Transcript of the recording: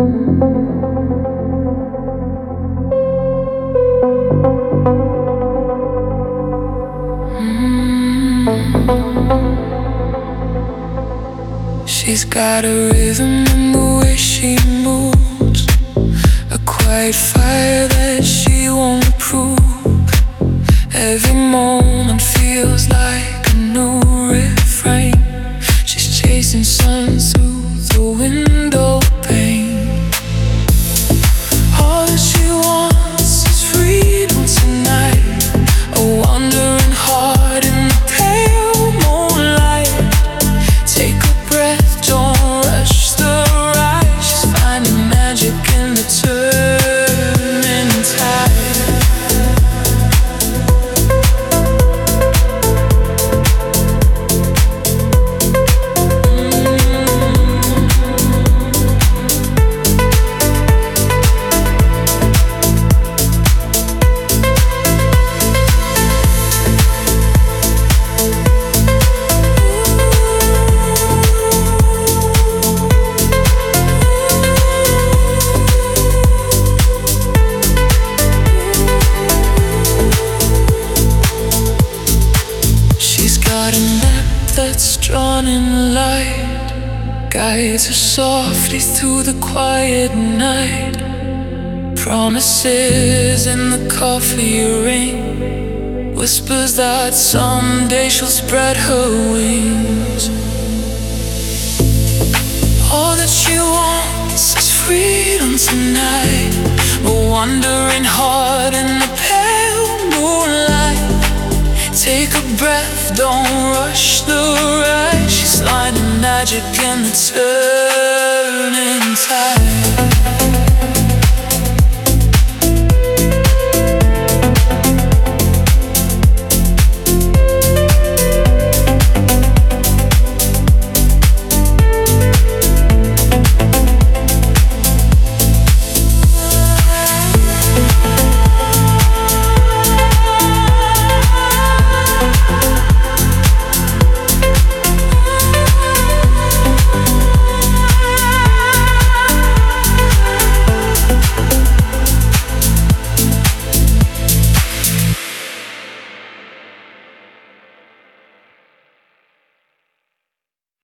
She's got a rhythm in the way she moves, a quiet fire that she won't approve. Every moment feels like a new refrain. She's chasing sun through the window pane. All that she wants is freedom tonight, a wandering heart in the pale moonlight. Take a breath, don't rush the ride. She's finding magic in the turning tide. That's drawn in light, guides her softly through the quiet night. Promises in the coffee ring, whispers that someday she'll spread her wings. All that she wants is freedom tonight, a wandering heart in the pale moonlight. Take a breath, don't rush the ride. She's finding magic in the turning tide.